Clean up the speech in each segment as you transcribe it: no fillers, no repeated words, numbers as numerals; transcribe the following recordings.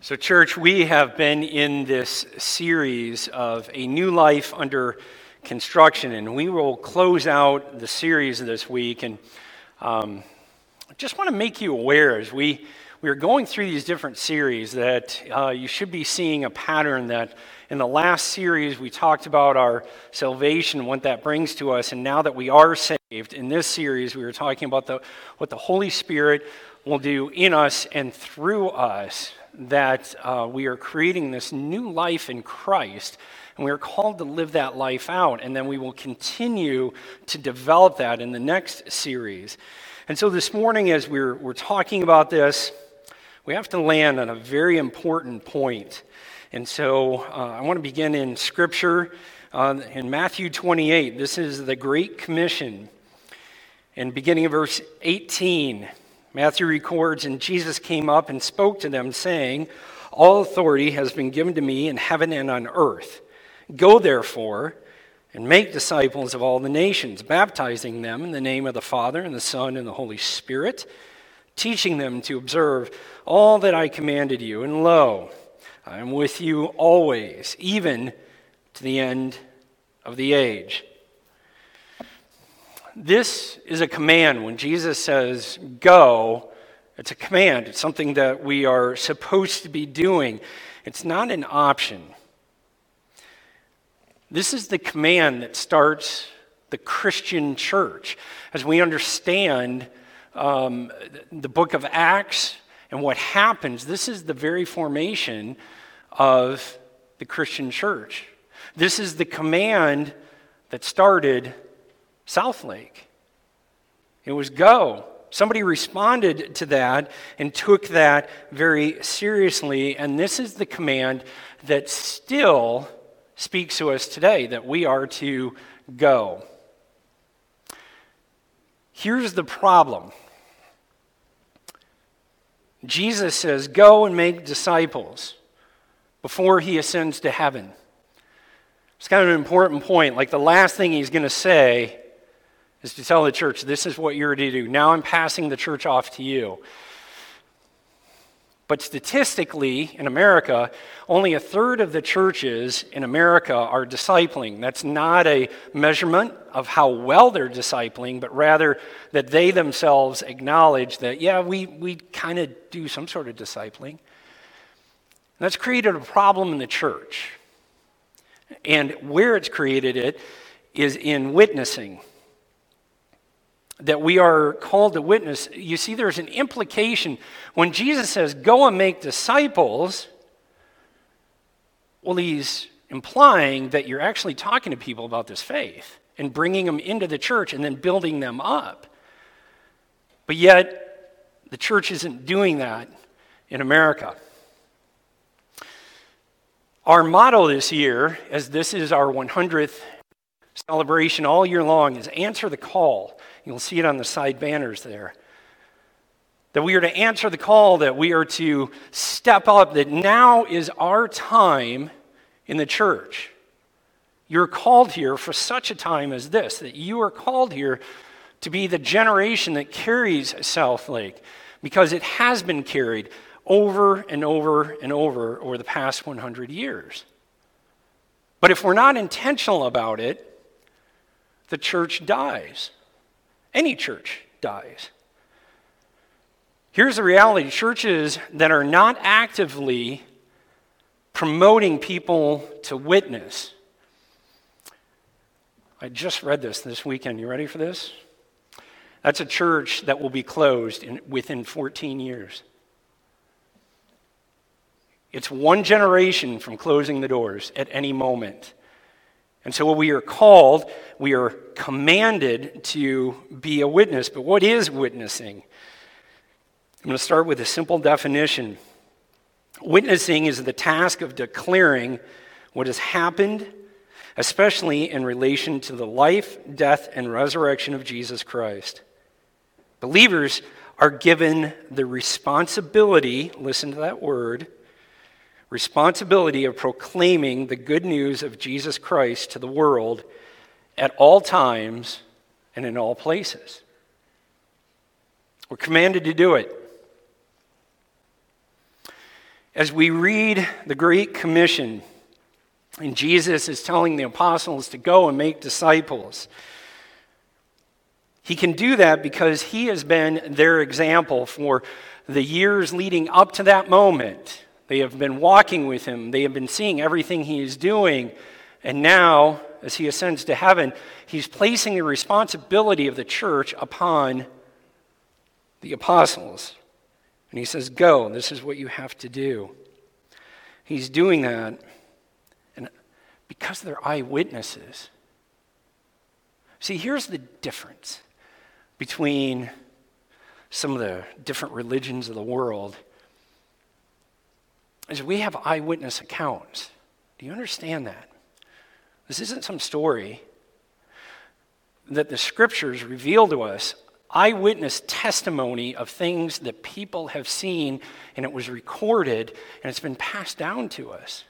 So, church, we have been in this series of A New Life Under Construction, and we will close out the series this week. And I just want to make you aware as we are going through these different series that you should be seeing a pattern that in the last series we talked about our salvation and what that brings to us, and now that we are saved, in this series we were talking about what the Holy Spirit will do in us and through us, that we are creating this new life in Christ, and we are called to live that life out, and then we will continue to develop that in the next series. And so this morning, as we're talking about this, we have to land on a very important point. And so I want to begin in Scripture in Matthew 28. This is the Great Commission. And beginning of verse 18, Matthew records, "And Jesus came up and spoke to them, saying, 'All authority has been given to me in heaven and on earth. Go therefore and make disciples of all the nations, baptizing them in the name of the Father and the Son and the Holy Spirit, teaching them to observe all that I commanded you. And lo, I am with you always, even to the end of the age.'" This is a command. When Jesus says, go, it's a command. It's something that we are supposed to be doing. It's not an option. This is the command that starts the Christian church. As we understand the book of Acts and what happens, this is the very formation of the Christian church. This is the command that started Southlake. It was go. Somebody responded to that and took that very seriously, and this is the command that still speaks to us today, that we are to go. Here's the problem. Jesus says, "Go and make disciples," before he ascends to heaven. It's kind of an important point. Like the last thing he's going to say is to tell the church, this is what you're to do. Now I'm passing the church off to you. But statistically, in America, only a third of the churches in America are discipling. That's not a measurement of how well they're discipling, but rather that they themselves acknowledge that, yeah, we kind of do some sort of discipling. And that's created a problem in the church. And where it's created it is in witnessing. That we are called to witness. You see, there's an implication. When Jesus says, go and make disciples, well, he's implying that you're actually talking to people about this faith and bringing them into the church and then building them up. But yet, the church isn't doing that in America. Our motto this year, as this is our 100th celebration all year long, is answer the call. You'll see it on the side banners there. That we are to answer the call, that we are to step up, that now is our time in the church. You're called here for such a time as this, that you are called here to be the generation that carries Southlake, because it has been carried over and over and over the past 100 years. But if we're not intentional about it, the church dies. Any church dies. Here's the reality. Churches that are not actively promoting people to witness. I just read this weekend. You ready for this? That's a church that will be closed within 14 years. It's one generation from closing the doors at any moment. And so we are called, we are commanded to be a witness. But what is witnessing? I'm going to start with a simple definition. Witnessing is the task of declaring what has happened, especially in relation to the life, death, and resurrection of Jesus Christ. Believers are given the responsibility, listen to that word, responsibility of proclaiming the good news of Jesus Christ to the world at all times and in all places. We're commanded to do it. As we read the Great Commission, and Jesus is telling the apostles to go and make disciples, he can do that because he has been their example for the years leading up to that moment. They have been walking with him. They have been seeing everything he is doing. And now, as he ascends to heaven, he's placing the responsibility of the church upon the apostles. And he says, go, this is what you have to do. He's doing that, and because they're eyewitnesses. See, here's the difference between some of the different religions of the world, is we have eyewitness accounts. Do you understand that? This isn't some story that the scriptures reveal to us, eyewitness testimony of things that people have seen, and it was recorded, and it's been passed down to us.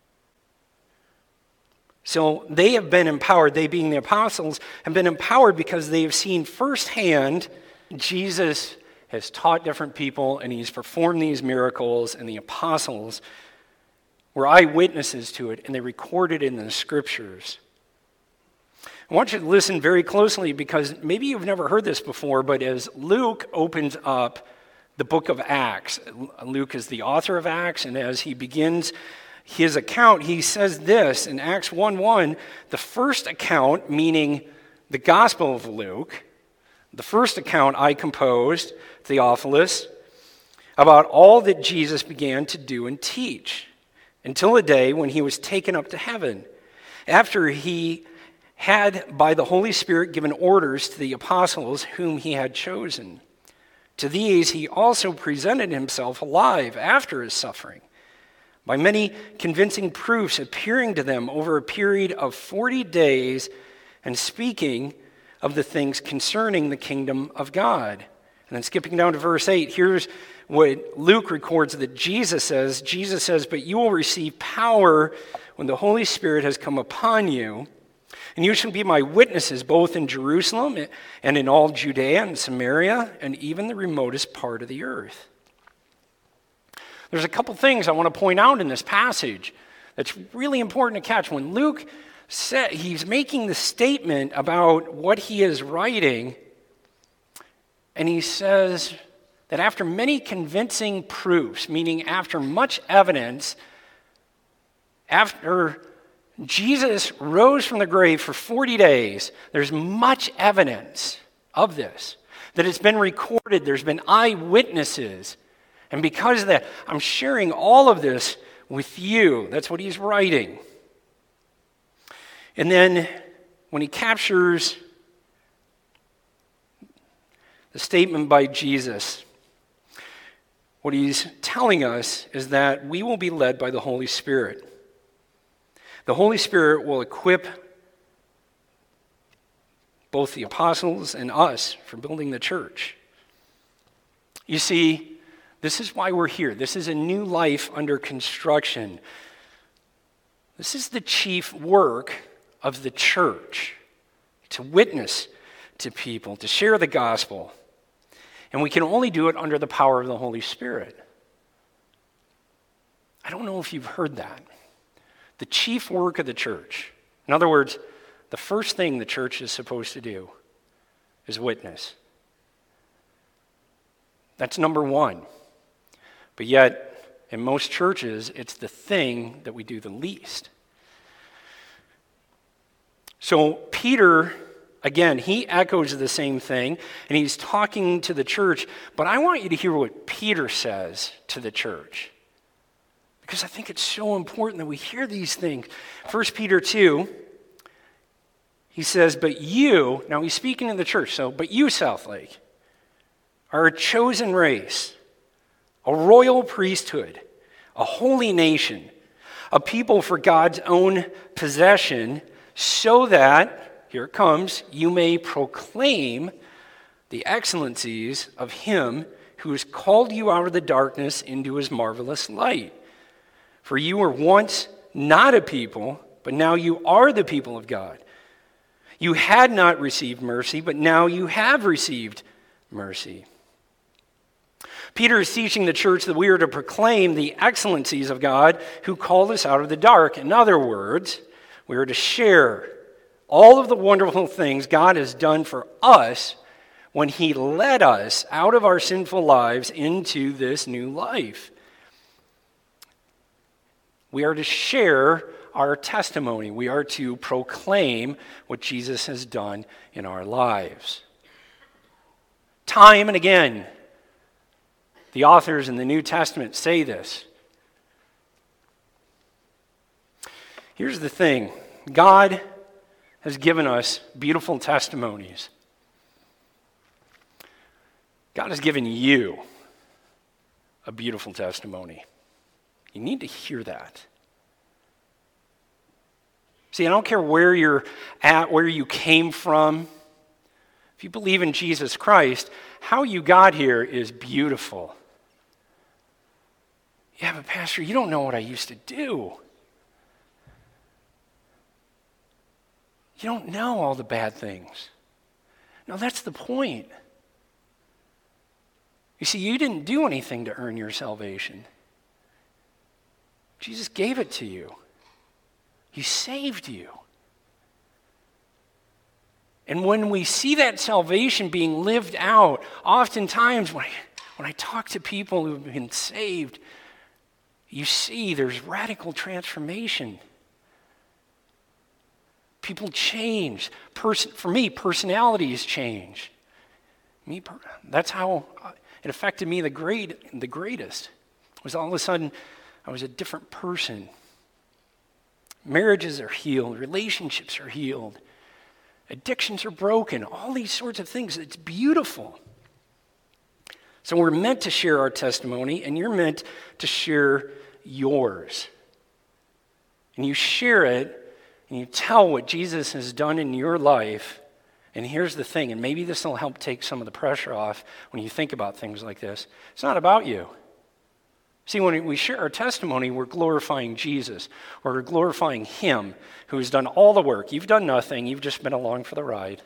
So they have been empowered, they being the apostles, have been empowered because they have seen firsthand Jesus has taught different people and he's performed these miracles, and the apostles were eyewitnesses to it, and they recorded it in the scriptures. I want you to listen very closely because maybe you've never heard this before, but as Luke opens up the book of Acts, Luke is the author of Acts, and as he begins his account, he says this in Acts 1:1, the first account, meaning the Gospel of Luke, the first account I composed, Theophilus, about all that Jesus began to do and teach, until the day when he was taken up to heaven, after he had by the Holy Spirit given orders to the apostles whom he had chosen. To these he also presented himself alive after his suffering, by many convincing proofs appearing to them over a period of 40 days and speaking of the things concerning the kingdom of God. And then skipping down to verse 8, here's what Luke records that Jesus says. Jesus says, but you will receive power when the Holy Spirit has come upon you, and you shall be my witnesses both in Jerusalem and in all Judea and Samaria and even the remotest part of the earth. There's a couple things I want to point out in this passage that's really important to catch. When Luke said he's making the statement about what he is writing, and he says that after many convincing proofs, meaning after much evidence, after Jesus rose from the grave for 40 days, there's much evidence of this, that it's been recorded, there's been eyewitnesses. And because of that, I'm sharing all of this with you. That's what he's writing. And then when he captures the statement by Jesus, what he's telling us is that we will be led by the Holy Spirit. The Holy Spirit will equip both the apostles and us for building the church. You see, this is why we're here. This is a new life under construction. This is the chief work of the church, to witness to people, to share the gospel. And we can only do it under the power of the Holy Spirit. I don't know if you've heard that. The chief work of the church. In other words, the first thing the church is supposed to do is witness. That's number one. But yet, in most churches, it's the thing that we do the least. So Peter, again, he echoes the same thing, and he's talking to the church, but I want you to hear what Peter says to the church, because I think it's so important that we hear these things. 1 Peter 2, he says, but you, now he's speaking to the church, but you, Southlake, are a chosen race, a royal priesthood, a holy nation, a people for God's own possession, so that, here it comes, you may proclaim the excellencies of him who has called you out of the darkness into his marvelous light. For you were once not a people, but now you are the people of God. You had not received mercy, but now you have received mercy. Peter is teaching the church that we are to proclaim the excellencies of God who called us out of the dark. In other words, we are to share all of the wonderful things God has done for us when he led us out of our sinful lives into this new life. We are to share our testimony. We are to proclaim what Jesus has done in our lives. Time and again, the authors in the New Testament say this. Here's the thing. God has given us beautiful testimonies. God has given you a beautiful testimony. You need to hear that. See, I don't care where you're at, where you came from. If you believe in Jesus Christ, how you got here is beautiful. Yeah, but Pastor, you don't know what I used to do. You don't know all the bad things. No, that's the point. You see, you didn't do anything to earn your salvation. Jesus gave it to you. He saved you. And when we see that salvation being lived out, oftentimes when I talk to people who've been saved, you see there's radical transformation. People change. For me, personalities change. That's how it affected me the greatest. Was all of a sudden I was a different person. Marriages are healed. Relationships are healed. Addictions are broken. All these sorts of things. It's beautiful. So we're meant to share our testimony, and you're meant to share yours. And you share it, and you tell what Jesus has done in your life. And here's the thing, and maybe this will help take some of the pressure off when you think about things like this. It's not about you. See, when we share our testimony, we're glorifying Jesus, or we're glorifying him who has done all the work. You've done nothing. You've just been along for the ride.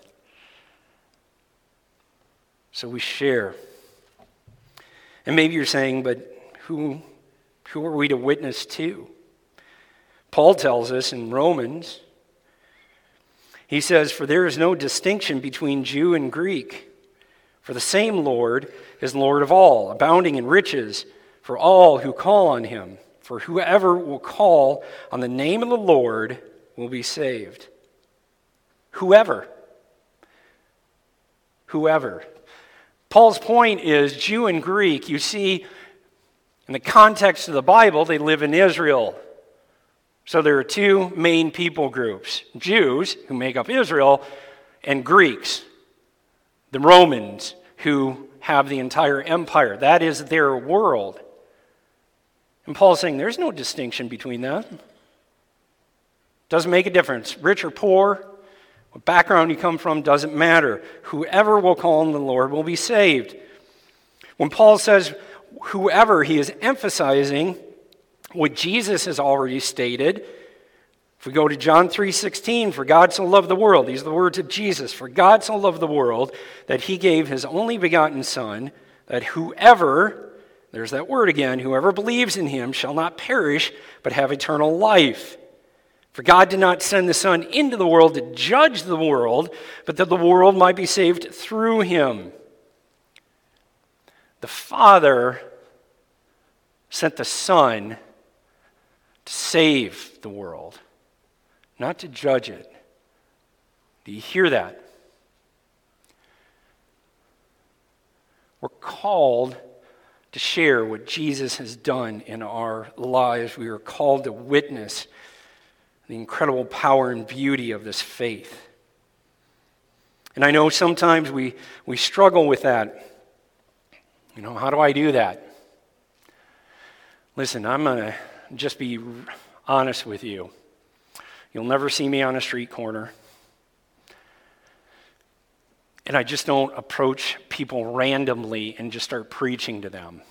So we share. And maybe you're saying, but who are we to witness to? Paul tells us in Romans, he says, "For there is no distinction between Jew and Greek, for the same Lord is Lord of all, abounding in riches for all who call on him. For whoever will call on the name of the Lord will be saved." Whoever. Paul's point is Jew and Greek. You see, in the context of the Bible, they live in Israel. So there are two main people groups: Jews, who make up Israel, and Greeks, the Romans, who have the entire empire. That is their world. And Paul's saying there's no distinction between them. Doesn't make a difference. Rich or poor, what background you come from, doesn't matter. Whoever will call on the Lord will be saved. When Paul says whoever, he is emphasizing what Jesus has already stated. If we go to John 3:16, "For God so loved the world," these are the words of Jesus, "For God so loved the world that he gave his only begotten Son, that whoever," there's that word again, "whoever believes in him shall not perish, but have eternal life. For God did not send the Son into the world to judge the world, but that the world might be saved through him." The Father sent the Son to save the world, not to judge it. Do you hear that? We're called to share what Jesus has done in our lives. We are called to witness the incredible power and beauty of this faith. And I know sometimes we struggle with that. How do I do that? Listen, I'm going to just be honest with you. You'll never see me on a street corner. And I just don't approach people randomly and just start preaching to them.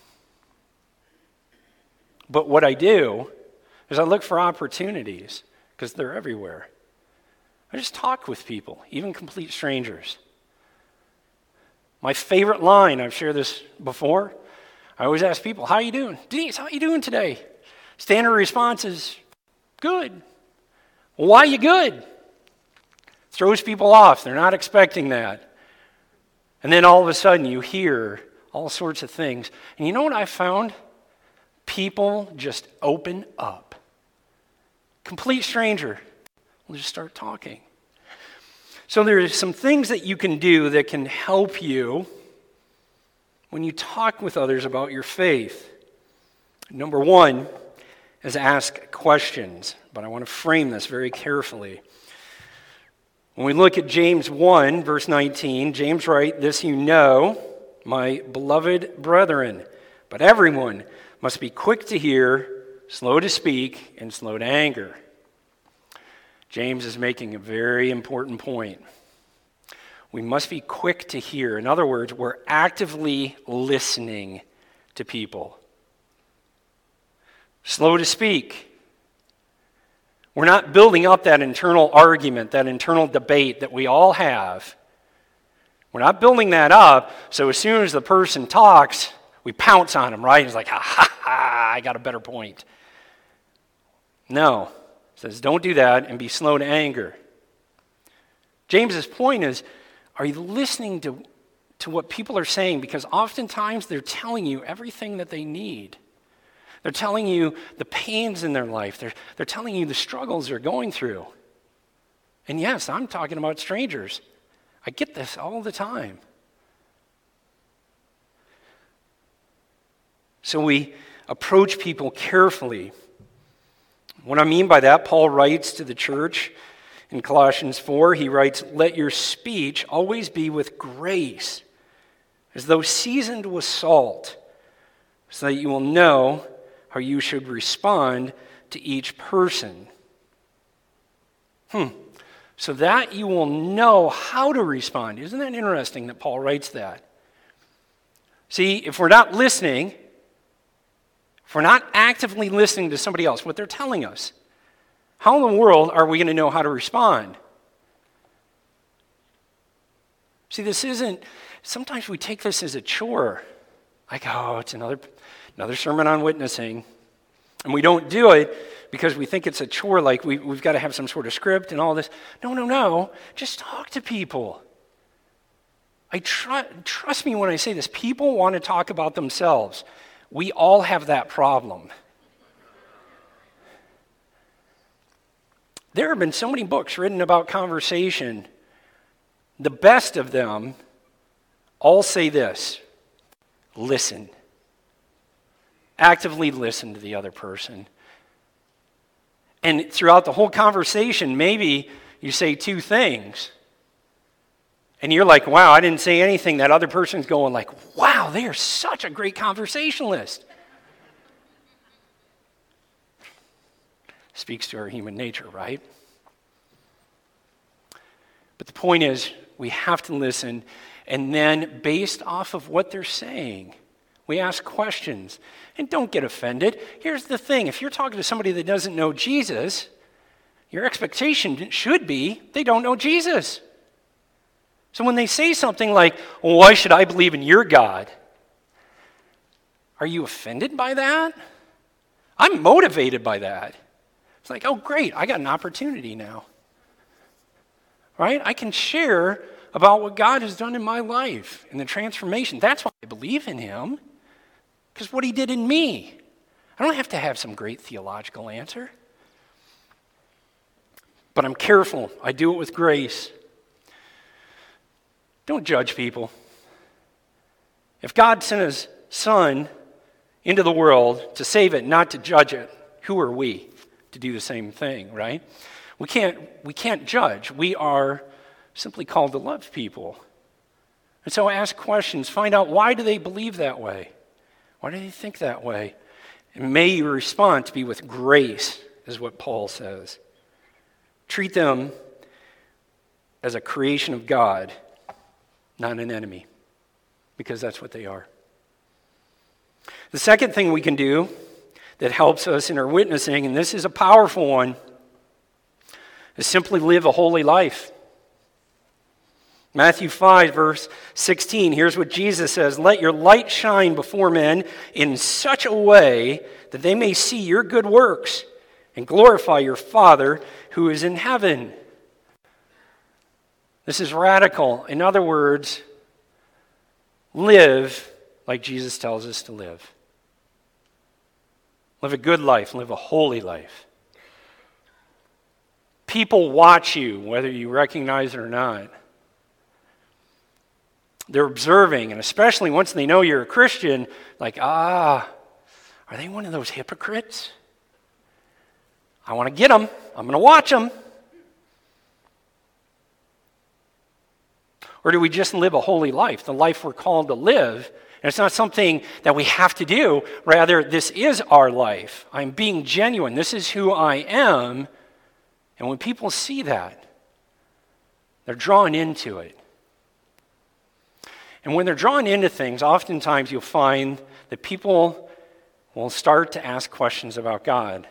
But what I do is I look for opportunities, because they're everywhere. I just talk with people, even complete strangers. My favorite line, I've shared this before, I always ask people, how you doing? Denise, how you doing today? Standard response is, good. Well, why you good? Throws people off. They're not expecting that. And then all of a sudden you hear all sorts of things. And you know what I found? People just open up. Complete stranger will just start talking. So there's some things that you can do that can help you when you talk with others about your faith. Number one is ask questions, but I want to frame this very carefully. When we look at James 1, verse 19, James writes, "This you know, my beloved brethren, but everyone must be quick to hear, slow to speak, and slow to anger." James is making a very important point. We must be quick to hear. In other words, we're actively listening to people. Slow to speak. We're not building up that internal argument, that internal debate that we all have. We're not building that up, so as soon as the person talks, we pounce on them, right? It's like, ha, ha, ha, I got a better point. No. It says, don't do that and be slow to anger. James's point is, are you listening to what people are saying? Because oftentimes they're telling you everything that they need. They're telling you the pains in their life. They're telling you the struggles they're going through. And yes, I'm talking about strangers. I get this all the time. So we approach people carefully. What I mean by that, Paul writes to the church in Colossians 4, he writes, "Let your speech always be with grace, as though seasoned with salt, so that you will know how you should respond to each person." So that you will know how to respond. Isn't that interesting that Paul writes that? See, if we're not listening, if we're not actively listening to somebody else, what they're telling us, how in the world are we going to know how to respond? See, this isn't, sometimes we take this as a chore. Like, oh, it's another sermon on witnessing. And we don't do it because we think it's a chore, like we've got to have some sort of script and all this. No. Just talk to people. Trust me when I say this. People want to talk about themselves. We all have that problem. There have been so many books written about conversation. The best of them all say this: listen. Actively listen to the other person. And throughout the whole conversation, maybe you say two things. And you're like, wow, I didn't say anything. That other person's going like, wow, they are such a great conversationalist. Speaks to our human nature, right? But the point is, we have to listen, and then based off of what they're saying, we ask questions. And don't get offended. Here's the thing. If you're talking to somebody that doesn't know Jesus, your expectation should be they don't know Jesus. So when they say something like, well, why should I believe in your God? Are you offended by that? I'm motivated by that. It's like, oh, great, I got an opportunity now. Right? I can share about what God has done in my life and the transformation. That's why I believe in him, because what he did in me. I don't have to have some great theological answer. But I'm careful. I do it with grace. Don't judge people. If God sent his son into the world to save it, not to judge it, who are we to do the same thing, right? We can't judge. We are simply called to love people. And so ask questions. Find out, why do they believe that way? Why do they think that way? And may you respond to be with grace, is what Paul says. Treat them as a creation of God, not an enemy, because that's what they are. The second thing we can do that helps us in our witnessing, and this is a powerful one, is simply live a holy life. Matthew 5, verse 16, here's what Jesus says, "Let your light shine before men in such a way that they may see your good works and glorify your Father who is in heaven." This is radical. In other words, live like Jesus tells us to live. Live a good life, live a holy life. People watch you, whether you recognize it or not. They're observing, and especially once they know you're a Christian, like, are they one of those hypocrites? I want to get them. I'm going to watch them. Or do we just live a holy life, the life we're called to live? And it's not something that we have to do. Rather, this is our life. I'm being genuine. This is who I am. And when people see that, they're drawn into it. And when they're drawn into things, oftentimes you'll find that people will start to ask questions about God.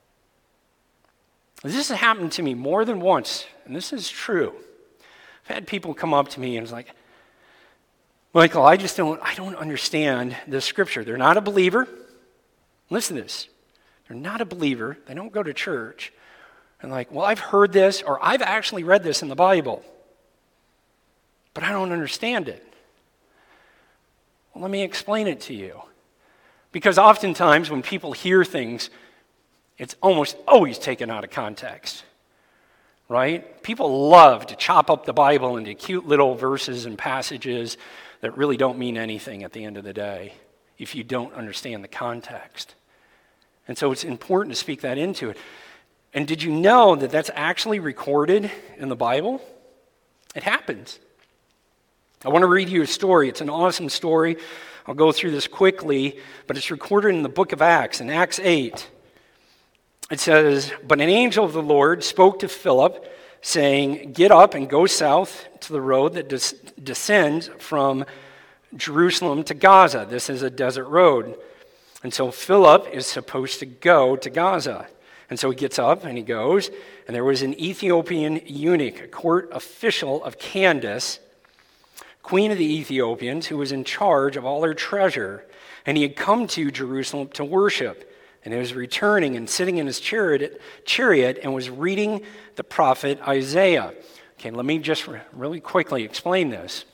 This has happened to me more than once, and this is true. I've had people come up to me and it's like, "Michael, I don't understand this scripture." They're not a believer. Listen to this. They're not a believer. They don't go to church. And like, "Well, I've heard this, or I've actually read this in the Bible, but I don't understand it." Well, let me explain it to you. Because oftentimes when people hear things, it's almost always taken out of context. Right? People love to chop up the Bible into cute little verses and passages that really don't mean anything at the end of the day if you don't understand the context. And so it's important to speak that into it. And did you know that that's actually recorded in the Bible? It happens. I want to read you a story. It's an awesome story. I'll go through this quickly, but it's recorded in the book of Acts, in Acts 8. It says, "But an angel of the Lord spoke to Philip, saying, 'Get up and go south to the road that descends from Jerusalem to Gaza.'" This is a desert road. And so Philip is supposed to go to Gaza. And so he gets up and he goes. And there was an Ethiopian eunuch, a court official of Candace, queen of the Ethiopians, who was in charge of all her treasure. And he had come to Jerusalem to worship. And he was returning and sitting in his chariot and was reading the prophet Isaiah. Okay, let me just really quickly explain this.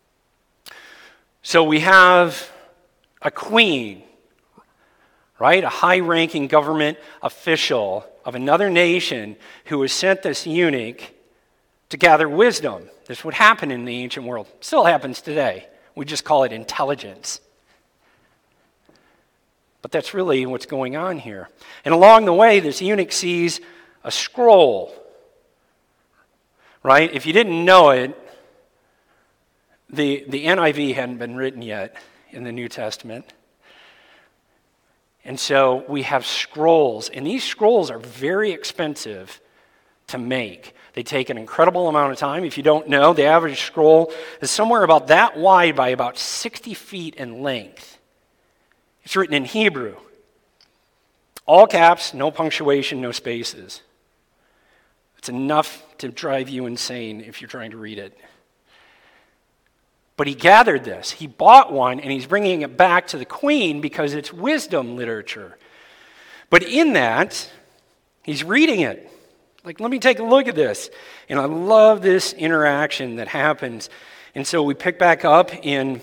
So we have a queen, right? A high-ranking government official of another nation who has sent this eunuch to gather wisdom. This would happen in the ancient world. Still happens today. We just call it intelligence. But that's really what's going on here. And along the way, this eunuch sees a scroll, right? If you didn't know it, the NIV hadn't been written yet in the New Testament. And so we have scrolls, and these scrolls are very expensive to make. They take an incredible amount of time. If you don't know, the average scroll is somewhere about that wide by about 60 feet in length. It's written in Hebrew. All caps, no punctuation, no spaces. It's enough to drive you insane if you're trying to read it. But he gathered this. He bought one, and he's bringing it back to the queen because it's wisdom literature. But in that, he's reading it. Like, let me take a look at this. And I love this interaction that happens. And so we pick back up in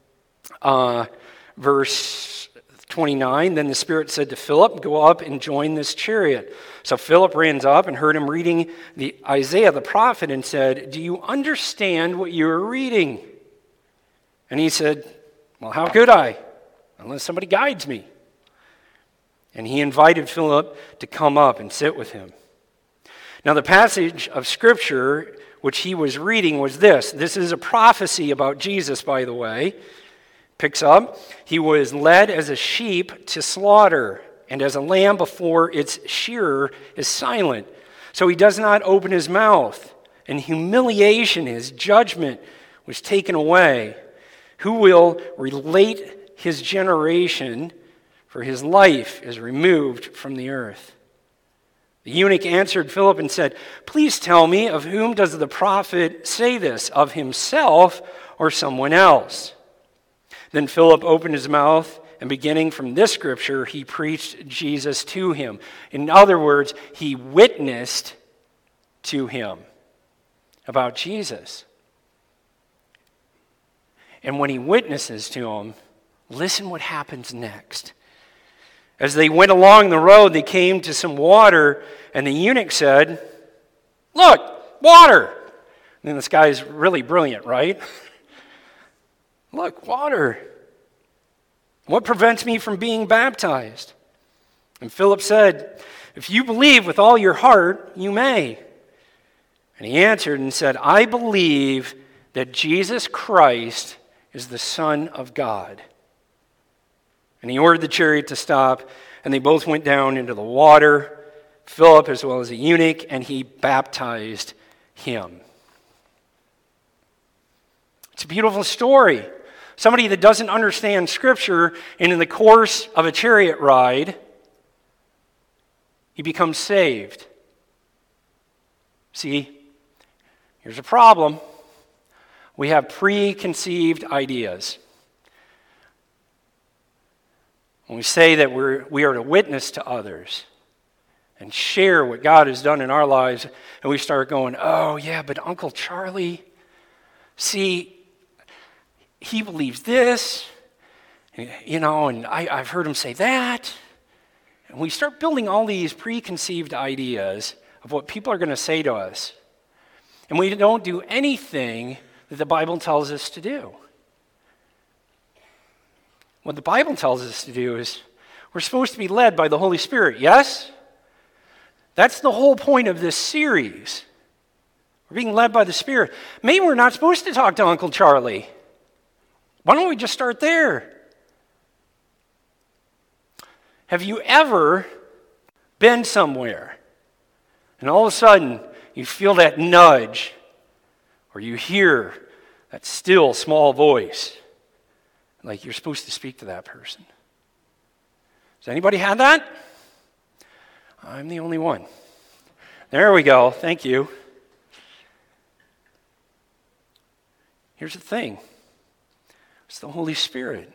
verse 29, "Then the Spirit said to Philip, 'Go up and join this chariot.' So Philip ran up and heard him reading the Isaiah the prophet and said, 'Do you understand what you are reading?' And he said, 'Well, how could I, unless somebody guides me?' And he invited Philip to come up and sit with him. Now the passage of Scripture which he was reading was this. This is a prophecy about Jesus, by the way. Picks up, he was led as a sheep to slaughter, and as a lamb before its shearer is silent. So he does not open his mouth. And humiliation, his judgment, was taken away. Who will relate his generation, for his life is removed from the earth?" The eunuch answered Philip and said, "Please tell me, of whom does the prophet say this, of himself or someone else?" Then Philip opened his mouth, and beginning from this scripture, he preached Jesus to him. In other words, he witnessed to him about Jesus. And when he witnesses to him, listen what happens next. As they went along the road, they came to some water, and the eunuch said, "Look, water!" And this guy's really brilliant, right? "Look, water. What prevents me from being baptized?" And Philip said, "If you believe with all your heart, you may." And he answered and said, "I believe that Jesus Christ is the Son of God." And he ordered the chariot to stop, and they both went down into the water, Philip as well as the eunuch, and he baptized him. It's a beautiful story. Somebody that doesn't understand Scripture, and in the course of a chariot ride, he becomes saved. See, here's a problem. We have preconceived ideas. When we say that we are to witness to others and share what God has done in our lives, and we start going, "Oh yeah, but Uncle Charlie, see, he believes this, and I've heard him say that." And we start building all these preconceived ideas of what people are going to say to us. And we don't do anything that the Bible tells us to do. What the Bible tells us to do is we're supposed to be led by the Holy Spirit, yes? That's the whole point of this series. We're being led by the Spirit. Maybe we're not supposed to talk to Uncle Charlie. Why don't we just start there? Have you ever been somewhere and all of a sudden you feel that nudge or you hear that still small voice? Like you're supposed to speak to that person. Has anybody had that? I'm the only one. There we go. Thank you. Here's the thing. It's the Holy Spirit.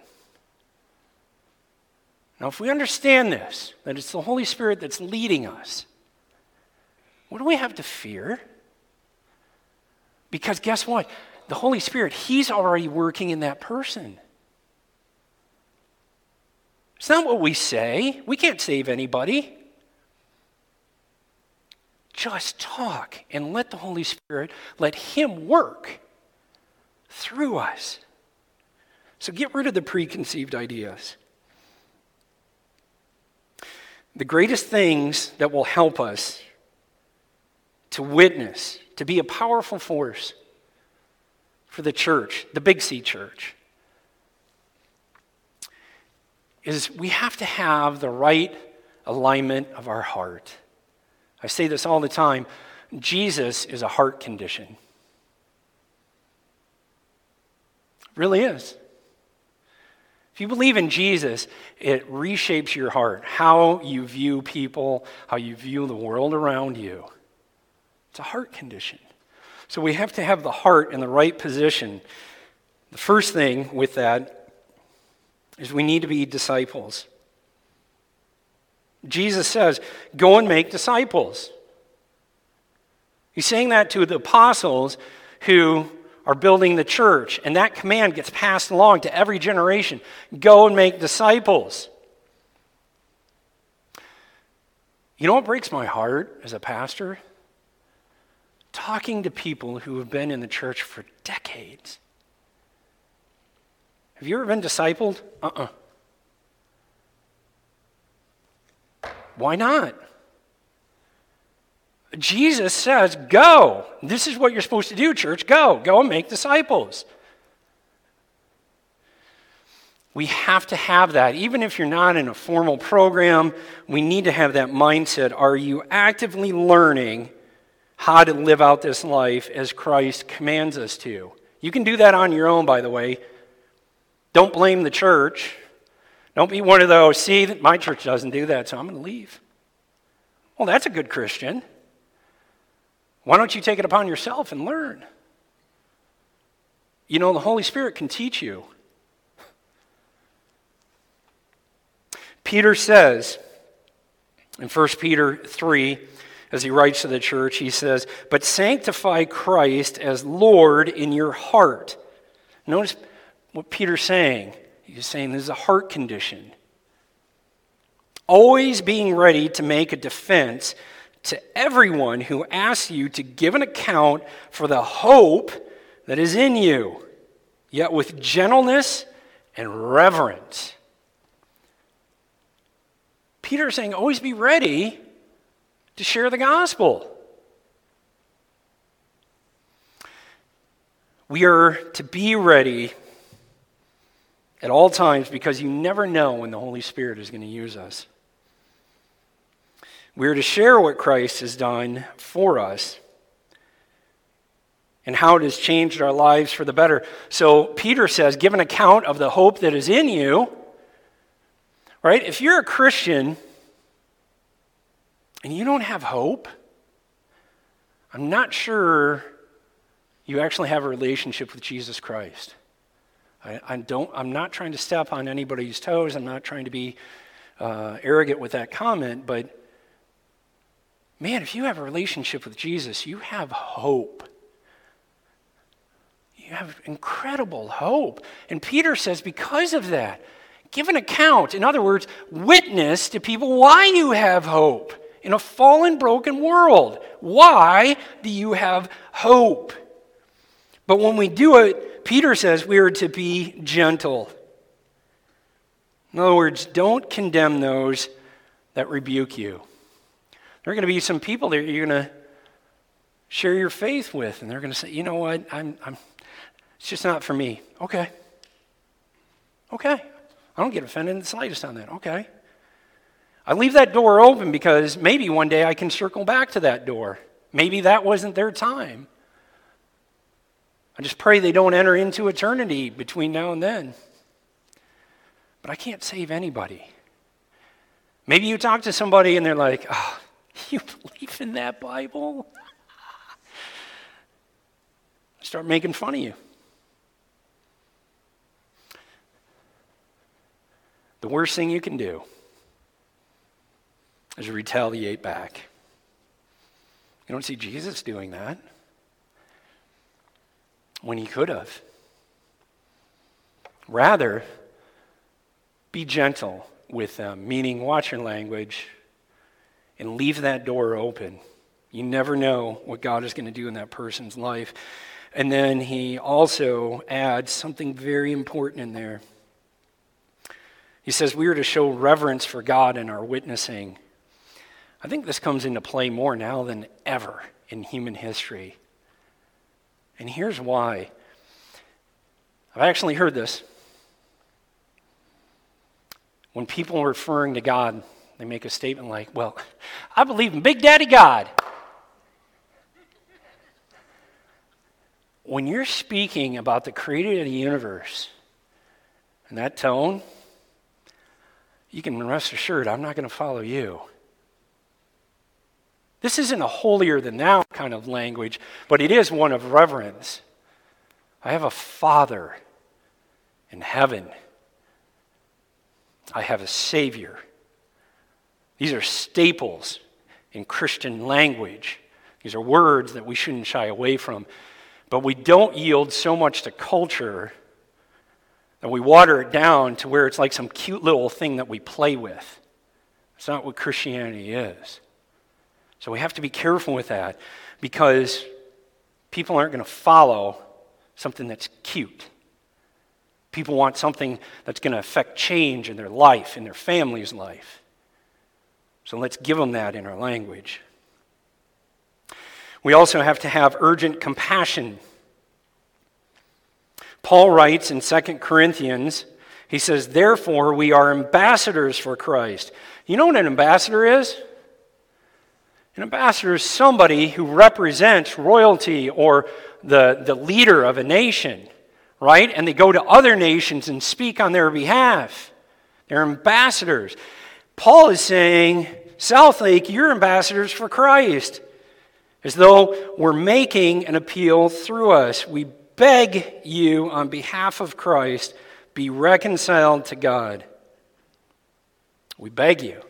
Now, if we understand this, that it's the Holy Spirit that's leading us, what do we have to fear? Because guess what? The Holy Spirit, He's already working in that person. It's not what we say. We can't save anybody. Just talk and let the Holy Spirit, let Him work through us. So get rid of the preconceived ideas. The greatest things that will help us to witness, to be a powerful force for the church, the Big C church, is we have to have the right alignment of our heart. I say this all the time. Jesus is a heart condition. It really is. If you believe in Jesus, it reshapes your heart, how you view people, how you view the world around you. It's a heart condition. So we have to have the heart in the right position. The first thing with that is we need to be disciples. Jesus says, "Go and make disciples." He's saying that to the apostles who are building the church, and that command gets passed along to every generation. Go and make disciples. You know what breaks my heart as a pastor? Talking to people who have been in the church for decades. Have you ever been discipled? Why not? Jesus says, go. This is what you're supposed to do, church. Go and make disciples. We have to have that. Even if you're not in a formal program, we need to have that mindset. Are you actively learning how to live out this life as Christ commands us to? You can do that on your own, by the way. Don't blame the church. Don't be one of those, see, my church doesn't do that, so I'm going to leave. Well, that's a good Christian. Why don't you take it upon yourself and learn? You know, the Holy Spirit can teach you. Peter says in 1 Peter 3, as he writes to the church, he says, "But sanctify Christ as Lord in your heart." Notice what Peter's saying. He's saying this is a heart condition. Always being ready to make a defense to everyone who asks you to give an account for the hope that is in you, yet with gentleness and reverence. Peter is saying, always be ready to share the gospel. We are to be ready at all times because you never know when the Holy Spirit is going to use us. We are to share what Christ has done for us and how it has changed our lives for the better. So Peter says, give an account of the hope that is in you. Right? If you're a Christian and you don't have hope, I'm not sure you actually have a relationship with Jesus Christ. I'm not trying to step on anybody's toes. I'm not trying to be arrogant with that comment, but man, if you have a relationship with Jesus, you have hope. You have incredible hope. And Peter says, because of that, give an account. In other words, witness to people why you have hope in a fallen, broken world. Why do you have hope? But when we do it, Peter says we are to be gentle. In other words, don't condemn those that rebuke you. There are going to be some people that you're going to share your faith with, and they're going to say, you know what, it's just not for me. Okay. I don't get offended in the slightest on that. Okay. I leave that door open because maybe one day I can circle back to that door. Maybe that wasn't their time. I just pray they don't enter into eternity between now and then. But I can't save anybody. Maybe you talk to somebody and they're like, oh, you believe in that Bible? Start making fun of you. The worst thing you can do is retaliate back. You don't see Jesus doing that when he could have. Rather, be gentle with them, meaning watch your language and leave that door open. You never know what God is going to do in that person's life. And then he also adds something very important in there. He says we are to show reverence for God in our witnessing. I think this comes into play more now than ever in human history. And here's why. I've actually heard this. When people are referring to God, they make a statement like, well, I believe in Big Daddy God. When you're speaking about the creator of the universe in that tone, you can rest assured I'm not going to follow you. This isn't a holier than thou kind of language, but it is one of reverence. I have a Father in heaven. I have a Savior. These are staples in Christian language. These are words that we shouldn't shy away from. But we don't yield so much to culture that we water it down to where it's like some cute little thing that we play with. It's not what Christianity is. So we have to be careful with that because people aren't going to follow something that's cute. People want something that's going to affect change in their life, in their family's life. So let's give them that in our language. We also have to have urgent compassion. Paul writes in 2 Corinthians, he says, therefore we are ambassadors for Christ. You know what an ambassador is? An ambassador is somebody who represents royalty or the leader of a nation, right? And they go to other nations and speak on their behalf. They're ambassadors. Paul is saying Southlake, you're ambassadors for Christ. As though we're making an appeal through us. We beg you on behalf of Christ, be reconciled to God. We beg you.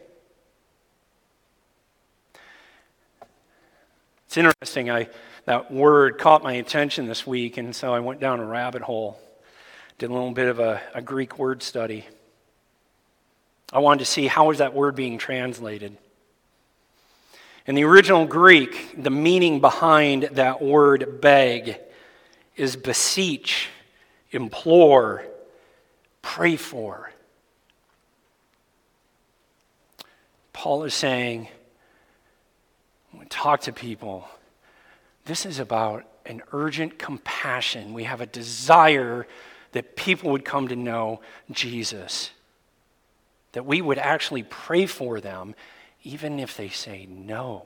It's interesting, that word caught my attention this week, and so I went down a rabbit hole. Did a little bit of a Greek word study. I wanted to see how is that word being translated. In the original Greek, the meaning behind that word beg is beseech, implore, pray for. Paul is saying, when we talk to people, this is about an urgent compassion. We have a desire that people would come to know Jesus, that we would actually pray for them even if they say no.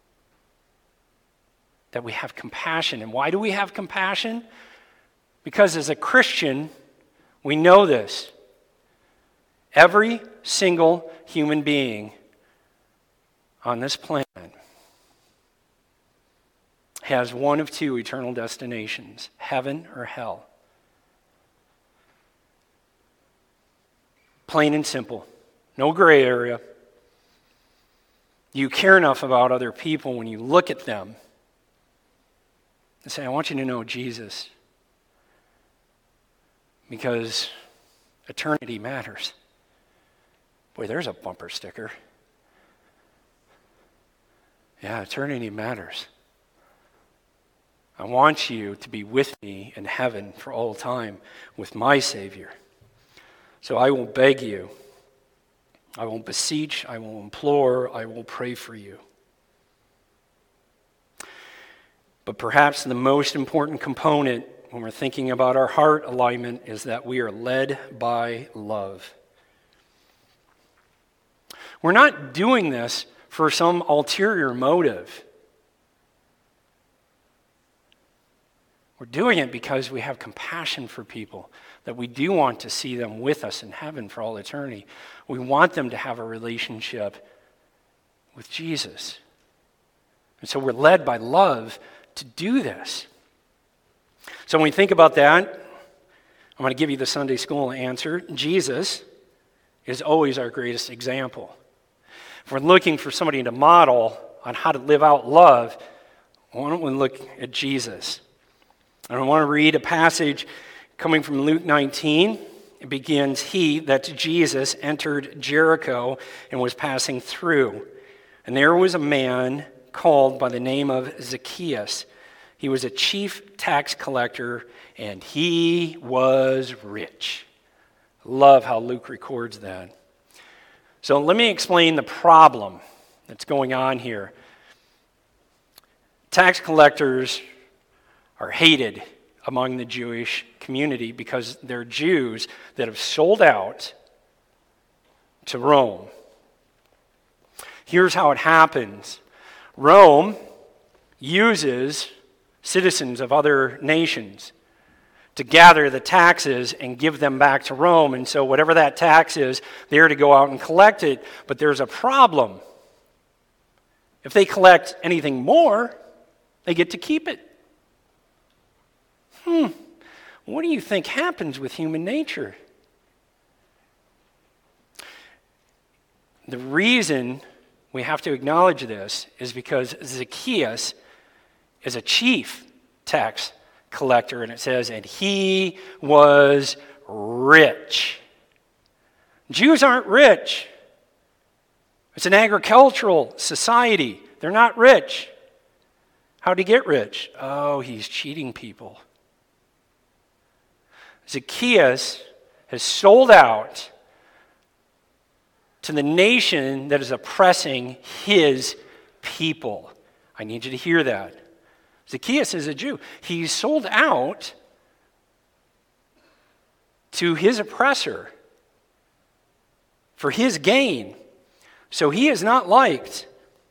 That we have compassion. And why do we have compassion? Because as a Christian, we know this. Every single human being on this planet has one of two eternal destinations, heaven or hell. Plain and simple. No gray area. You care enough about other people when you look at them and say, I want you to know Jesus. Because eternity matters. Boy, there's a bumper sticker. Yeah, eternity matters. I want you to be with me in heaven for all time with my Savior. So I will beg you. I will beseech, I will implore, I will pray for you. But perhaps the most important component when we're thinking about our heart alignment is that we are led by love. We're not doing this for some ulterior motive. We're doing it because we have compassion for people, that we do want to see them with us in heaven for all eternity. We want them to have a relationship with Jesus. And so we're led by love to do this. So when we think about that, I'm going to give you the Sunday school answer. Jesus is always our greatest example. If we're looking for somebody to model on how to live out love, why don't we look at Jesus? And I want to read a passage coming from Luke 19. It begins, that Jesus entered Jericho and was passing through. And there was a man called by the name of Zacchaeus. He was a chief tax collector, and he was rich. Love how Luke records that. So let me explain the problem that's going on here. Tax collectors are hated among the Jewish community because they're Jews that have sold out to Rome. Here's how it happens. Rome uses citizens of other nations to gather the taxes and give them back to Rome. And so whatever that tax is, they're to go out and collect it. But there's a problem. If they collect anything more, they get to keep it. What do you think happens with human nature? The reason we have to acknowledge this is because Zacchaeus is a chief tax collector, and it says, and he was rich. Jews aren't rich. It's an agricultural society. They're not rich. How'd he get rich? Oh, he's cheating people. Zacchaeus has sold out to the nation that is oppressing his people. I need you to hear that. Zacchaeus is a Jew. He's sold out to his oppressor for his gain. So he is not liked.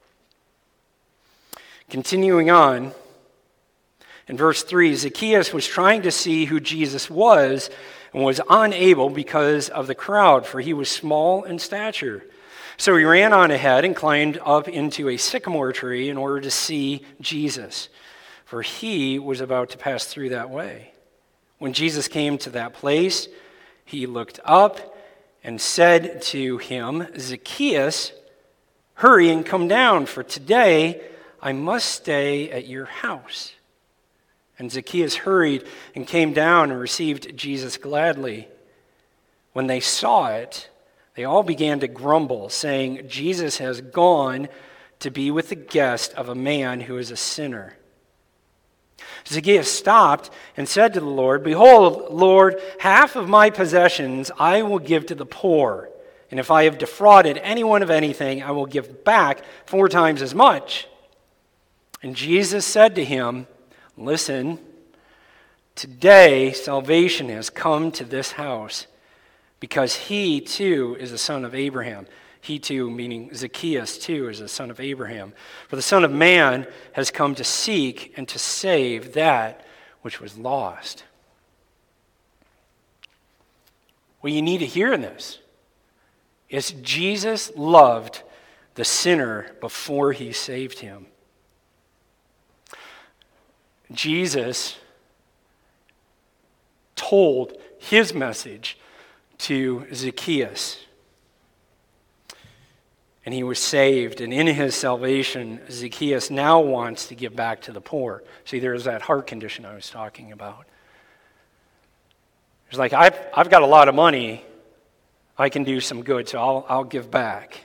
Continuing on, in verse 3, Zacchaeus was trying to see who Jesus was and was unable because of the crowd, for he was small in stature. So he ran on ahead and climbed up into a sycamore tree in order to see Jesus, for he was about to pass through that way. When Jesus came to that place, he looked up and said to him, "Zacchaeus, hurry and come down, for today I must stay at your house." And Zacchaeus hurried and came down and received Jesus gladly. When they saw it, they all began to grumble, saying, "Jesus has gone to be with the guest of a man who is a sinner." Zacchaeus stopped and said to the Lord, "Behold, Lord, half of my possessions I will give to the poor, and if I have defrauded anyone of anything, I will give back 4 times as much." And Jesus said to him, "Listen, today salvation has come to this house, because he too is a son of Abraham." He too, meaning Zacchaeus too, is a son of Abraham. For the Son of Man has come to seek and to save that which was lost. What you need to hear in this is Jesus loved the sinner before he saved him. Jesus told his message to Zacchaeus, and he was saved, and in his salvation, Zacchaeus now wants to give back to the poor. See, there's that heart condition I was talking about. It's like, I've got a lot of money, I can do some good, so I'll give back.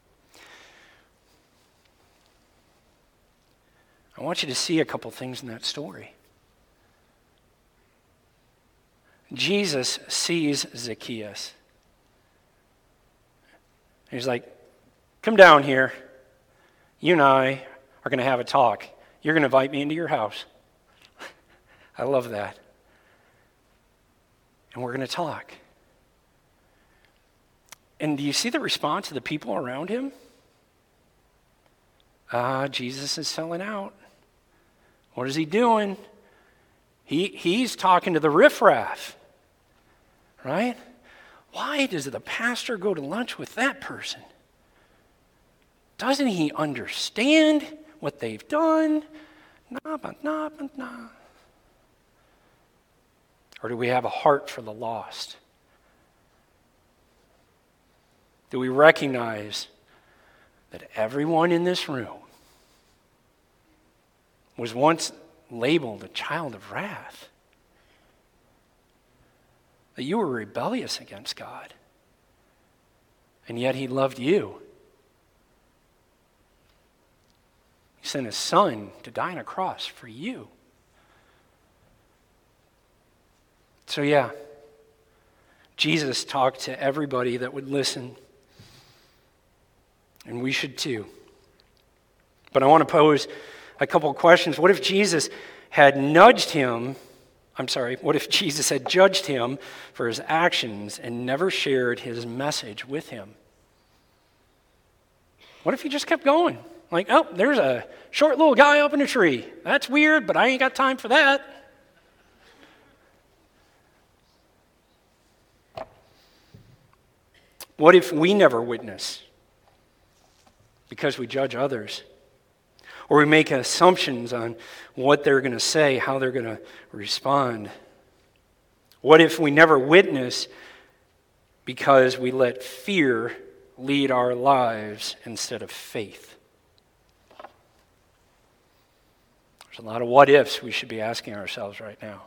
I want you to see a couple things in that story. Jesus sees Zacchaeus. He's like, "Come down here. You and I are going to have a talk. You're going to invite me into your house." I love that. And we're going to talk. And do you see the response of the people around him? Jesus is selling out. What is he doing? He's talking to the riffraff, right? Why does the pastor go to lunch with that person? Doesn't he understand what they've done? Nah. Or do we have a heart for the lost? Do we recognize that everyone in this room was once labeled a child of wrath? That you were rebellious against God, and yet he loved you. He sent his son to die on a cross for you. So yeah, Jesus talked to everybody that would listen, and we should too. But I want to pose a couple of questions. What if Jesus had what if Jesus had judged him for his actions and never shared his message with him? What if he just kept going? Like, "Oh, there's a short little guy up in a tree. That's weird, but I ain't got time for that." What if we never witness because we judge others? Or we make assumptions on what they're going to say, how they're going to respond? What if we never witness because we let fear lead our lives instead of faith? There's a lot of what ifs we should be asking ourselves right now.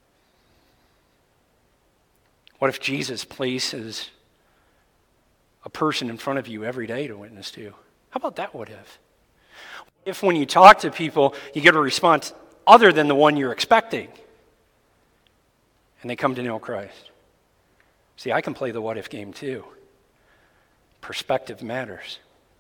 What if Jesus places a person in front of you every day to witness to? How about that what if? If when you talk to people, you get a response other than the one you're expecting, and they come to know Christ? See, I can play the what if game too. Perspective matters.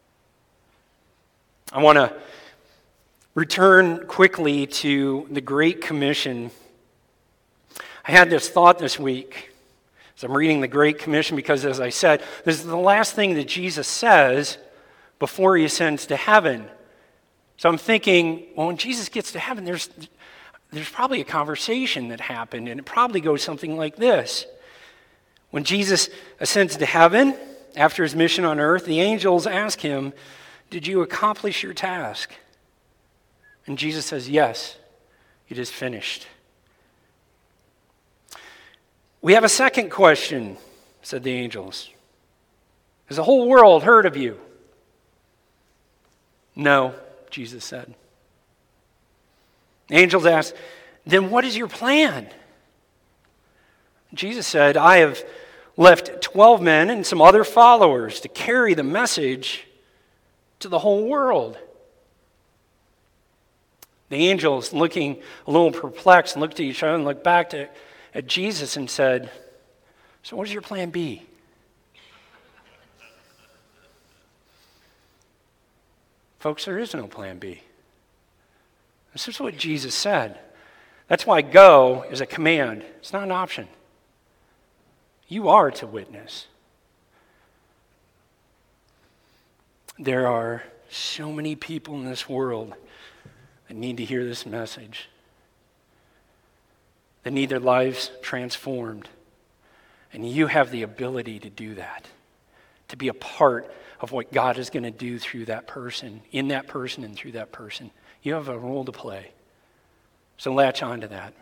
I want to return quickly to the Great Commission. I had this thought this week as I'm reading the Great Commission, because as I said, this is the last thing that Jesus says before he ascends to heaven. So I'm thinking, well, when Jesus gets to heaven, there's probably a conversation that happened, and it probably goes something like this. When Jesus ascends to heaven, after his mission on earth, the angels ask him, "Did you accomplish your task?" And Jesus says, "Yes, it is finished." "We have a second question," said the angels. "Has the whole world heard of you?" "No," Jesus said. The angels asked, "Then what is your plan?" Jesus said, "I have left 12 men and some other followers to carry the message to the whole world." The angels, looking a little perplexed, looked at each other and looked back at Jesus and said, "So what is your plan B?" Folks, there is no plan B. This is what Jesus said. That's why go is a command. It's not an option. You are to witness. There are so many people in this world that need to hear this message, that need their lives transformed. And you have the ability to do that, to be a part of what God is going to do through that person, in that person, and through that person. You have a role to play. So latch on to that.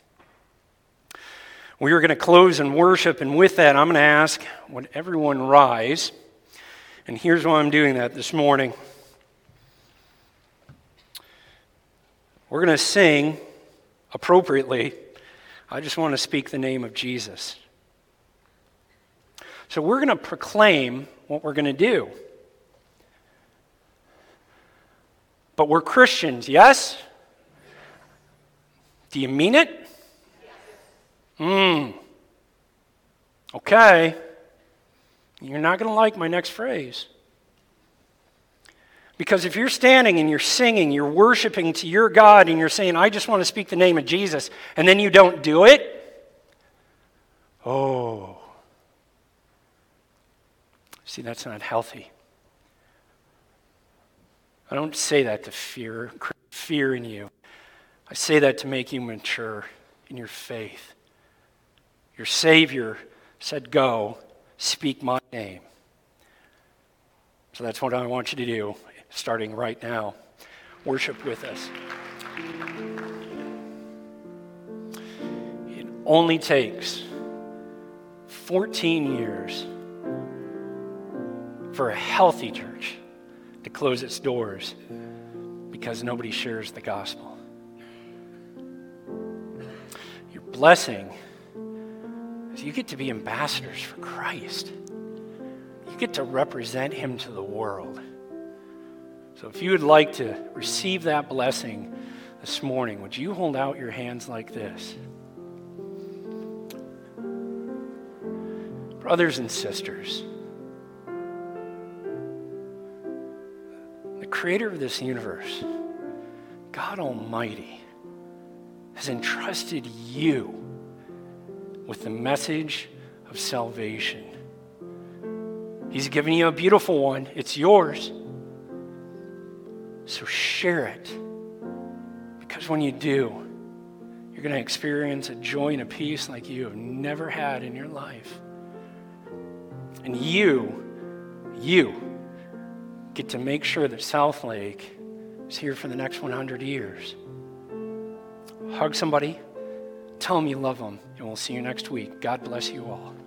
We are going to close in worship, and with that, I'm going to ask, would everyone rise? And here's why I'm doing that this morning. We're going to sing appropriately. I just want to speak the name of Jesus. So we're going to proclaim what we're going to do. But we're Christians, yes? Do you mean it? Okay. You're not going to like my next phrase. Because if you're standing and you're singing, you're worshiping to your God, and you're saying, "I just want to speak the name of Jesus," and then you don't do it, oh. See, that's not healthy. I don't say that to fear in you. I say that to make you mature in your faith. Your Savior said, "Go, speak my name." So that's what I want you to do, starting right now. Worship with us. It only takes 14 years for a healthy church to close its doors because nobody shares the gospel. Your blessing is you get to be ambassadors for Christ. You get to represent him to the world. So if you would like to receive that blessing this morning, would you hold out your hands like this? Brothers and sisters, the creator of this universe, God Almighty, has entrusted you with the message of salvation. He's given you a beautiful one. It's yours. So share it. Because when you do, you're going to experience a joy and a peace like you have never had in your life. And you get to make sure that Southlake is here for the next 100 years. Hug somebody, tell them you love them, and we'll see you next week. God bless you all.